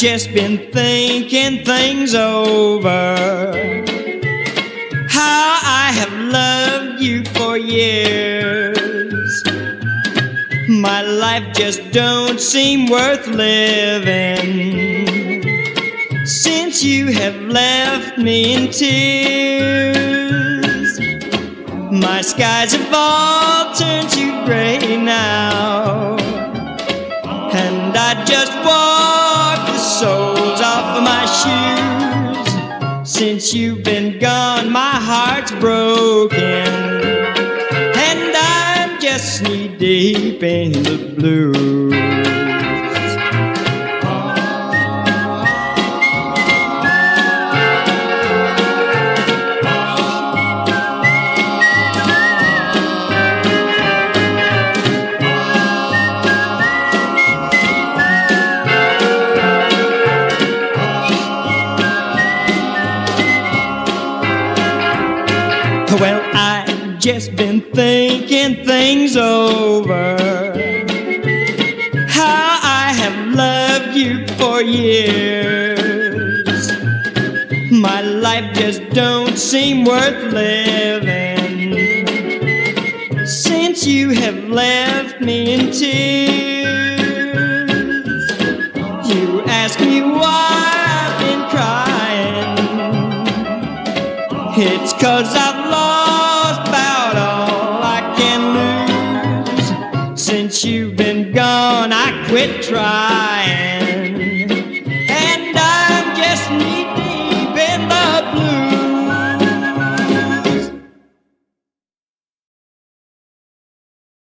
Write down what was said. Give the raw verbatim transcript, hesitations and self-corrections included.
just been thinking things over. How I have loved you for years. My life just don't seem worth living since you have left me in tears. My skies have all turned to gray now, and I just walk the soles off of my shoes. Since you've been gone, my heart's broken, and I'm just knee deep in the blues. Well, I've just been thinking things over. How I have loved you for years. My life just don't seem worth living since you have left me in tears. You ask me why I've been crying. It's 'cause I've lost